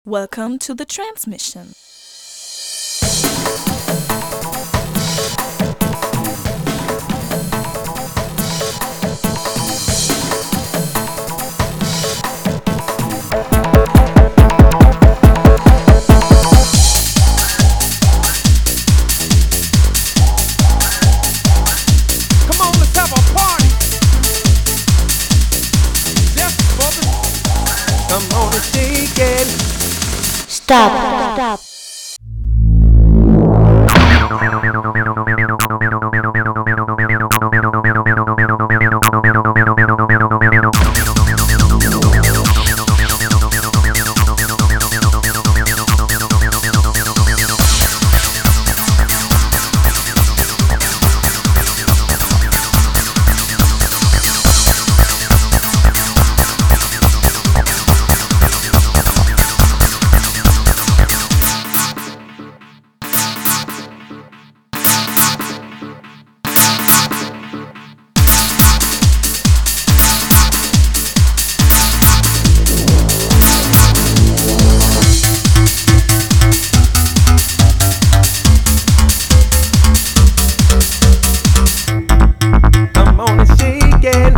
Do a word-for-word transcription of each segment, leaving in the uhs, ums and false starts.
Welcome to the transmission. Come on, let's have a party. Yes, brother. Come on and shake it. Stop. Stop. Come on and shake it.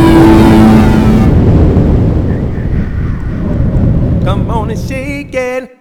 Come on and shake it.